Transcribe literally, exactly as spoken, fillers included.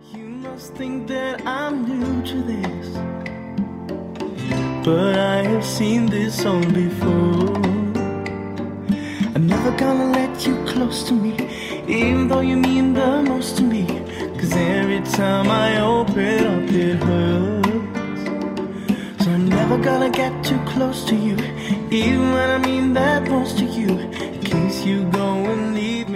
You must think that I'm new to this, but I have seen this song before. I'm never gonna let you close to me, even though you mean the most to me. Cause every time I open up it hurts. So I'm never gonna get too close to you, even when I mean that most to you. In case you go and leave